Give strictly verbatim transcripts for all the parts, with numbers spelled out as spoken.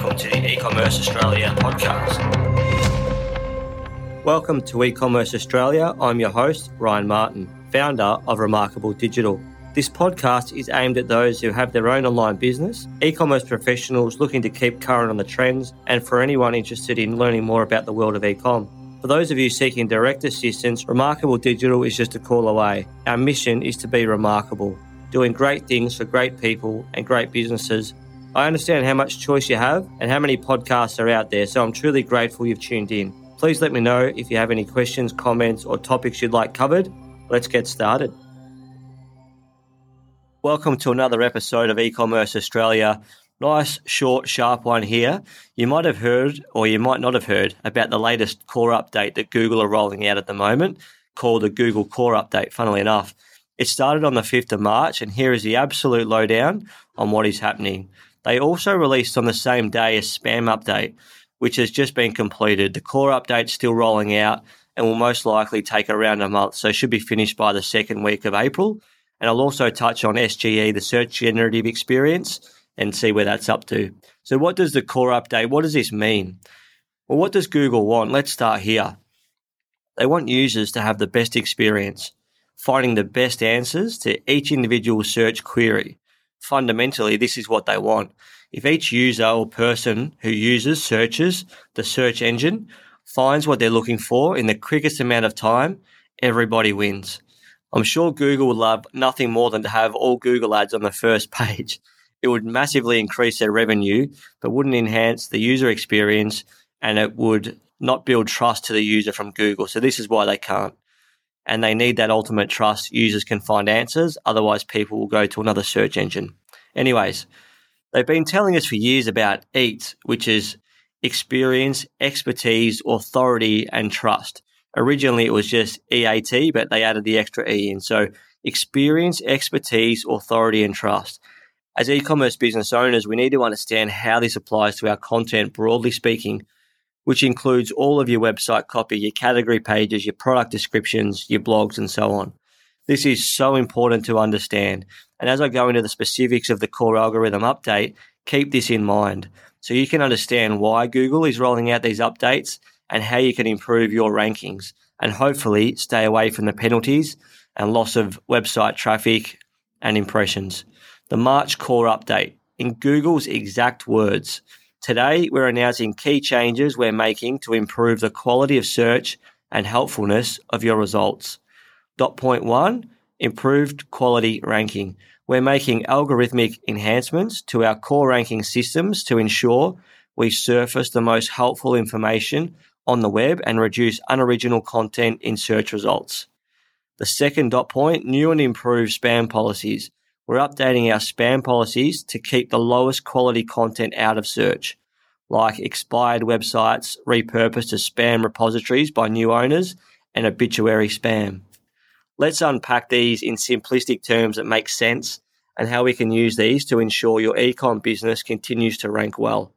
welcome to the E-Commerce Australia podcast. Welcome to E-Commerce Australia. I'm your host, Ryan Martin, founder of Remarkable Digital. This podcast is aimed at those who have their own online business, e-commerce professionals looking to keep current on the trends, and for anyone interested in learning more about the world of e-com. For those of you seeking direct assistance, Remarkable Digital is just a call away. Our mission is to be remarkable, doing great things for great people and great businesses. I understand how much choice you have and how many podcasts are out there, so I'm truly grateful you've tuned in. Please let me know if you have any questions, comments, or topics you'd like covered. Let's get started. Welcome to another episode of E-Commerce Australia. Nice, short, sharp one here. You might have heard, or you might not have heard, about the latest core update that Google are rolling out at the moment, called the Google Core Update, funnily enough. It started on the fifth of March, and here is the absolute lowdown on what is happening. They also released on the same day a spam update, which has just been completed. The core update's still rolling out and will most likely take around a month, so should be finished by the second week of April. And I'll also touch on S G E, the Search Generative Experience, and see where that's up to. So what does the core update, what does this mean? Well, what does Google want? Let's start here. They want users to have the best experience, finding the best answers to each individual search query. Fundamentally, this is what they want. If each user or person who uses, searches the search engine, finds what they're looking for in the quickest amount of time, everybody wins. I'm sure Google would love nothing more than to have all Google ads on the first page. It would massively increase their revenue, but wouldn't enhance the user experience, and it would not build trust to the user from Google. So this is why they can't. And they need that ultimate trust. Users can find answers, otherwise people will go to another search engine. Anyways, they've been telling us for years about EAT, which is experience, expertise, authority, and trust. Originally, it was just E A T, but they added the extra E in. So experience, expertise, authority, and trust. As e-commerce business owners, we need to understand how this applies to our content, broadly speaking, which includes all of your website copy, your category pages, your product descriptions, your blogs, and so on. This is so important to understand. And as I go into the specifics of the core algorithm update, keep this in mind so you can understand why Google is rolling out these updates and how you can improve your rankings and hopefully stay away from the penalties and loss of website traffic and impressions. The March core update, in Google's exact words, today we're announcing key changes we're making to improve the quality of search and helpfulness of your results. Dot point one, improved quality ranking. We're making algorithmic enhancements to our core ranking systems to ensure we surface the most helpful information on the web and reduce unoriginal content in search results. The second dot point, new and improved spam policies. We're updating our spam policies to keep the lowest quality content out of search, like expired websites repurposed as spam repositories by new owners and obituary spam. Let's unpack these in simplistic terms that make sense and how we can use these to ensure your e-com business continues to rank well.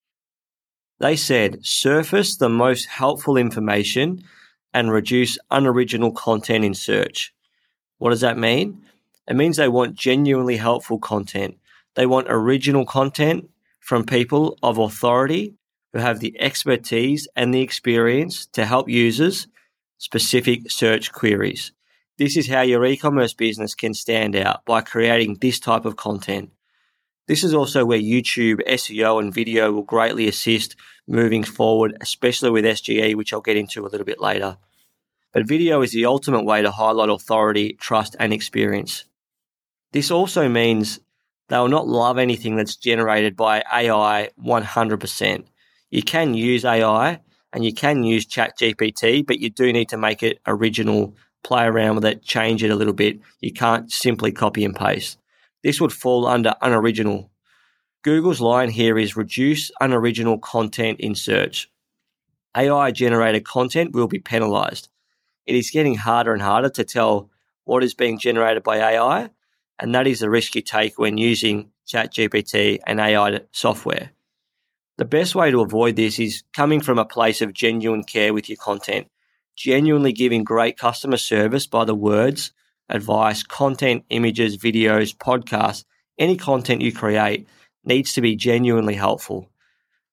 They said, surface the most helpful information and reduce unoriginal content in search. What does that mean? It means they want genuinely helpful content. They want original content from people of authority who have the expertise and the experience to help users specific search queries. This is how your e-commerce business can stand out, by creating this type of content. This is also where YouTube, S E O, and video will greatly assist moving forward, especially with S G E, which I'll get into a little bit later. But video is the ultimate way to highlight authority, trust, and experience. This also means they will not love anything that's generated by A I one hundred percent. You can use A I and you can use ChatGPT, but you do need to make it original, play around with it, change it a little bit. You can't simply copy and paste. This would fall under unoriginal. Google's line here is reduce unoriginal content in search. A I-generated content will be penalized. It is getting harder and harder to tell what is being generated by A I, and that is the risk you take when using ChatGPT and A I software. The best way to avoid this is coming from a place of genuine care with your content, genuinely giving great customer service by the words, advice, content, images, videos, podcasts, any content you create needs to be genuinely helpful.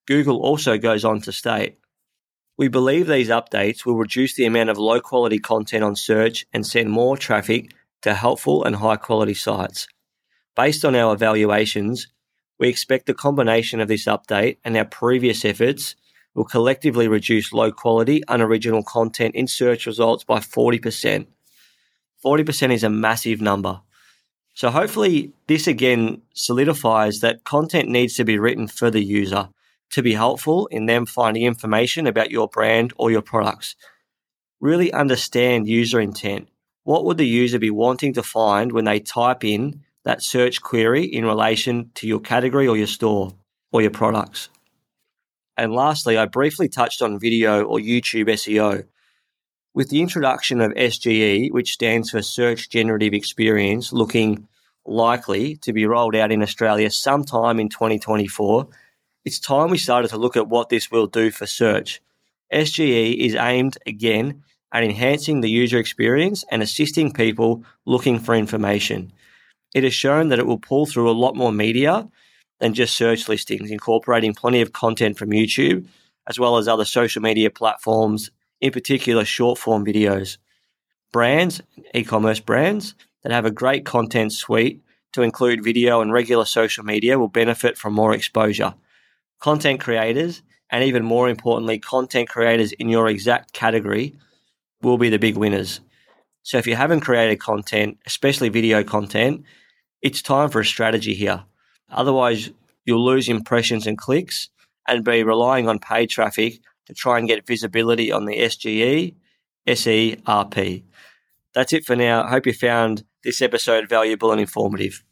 Google also goes on to state, "We believe these updates will reduce the amount of low-quality content on search and send more traffic to helpful and high-quality sites. Based on our evaluations, we expect the combination of this update and our previous efforts will collectively reduce low-quality, unoriginal content in search results by forty percent. forty percent is a massive number. So hopefully this again solidifies that content needs to be written for the user to be helpful in them finding information about your brand or your products. Really understand user intent. What would the user be wanting to find when they type in that search query in relation to your category or your store or your products? And lastly, I briefly touched on video or YouTube S E O. With the introduction of S G E, which stands for Search Generative Experience, looking likely to be rolled out in Australia sometime in twenty twenty-four, it's time we started to look at what this will do for search. S G E is aimed, again, at enhancing the user experience and assisting people looking for information. It has shown that it will pull through a lot more media than just search listings, incorporating plenty of content from YouTube, as well as other social media platforms, in particular short-form videos. Brands, e-commerce brands, that have a great content suite to include video and regular social media will benefit from more exposure. Content creators, and even more importantly, content creators in your exact category, will be the big winners. So if you haven't created content, especially video content, it's time for a strategy here. Otherwise, you'll lose impressions and clicks and be relying on paid traffic to try and get visibility on the S G E, S E R P. That's it for now. I hope you found this episode valuable and informative.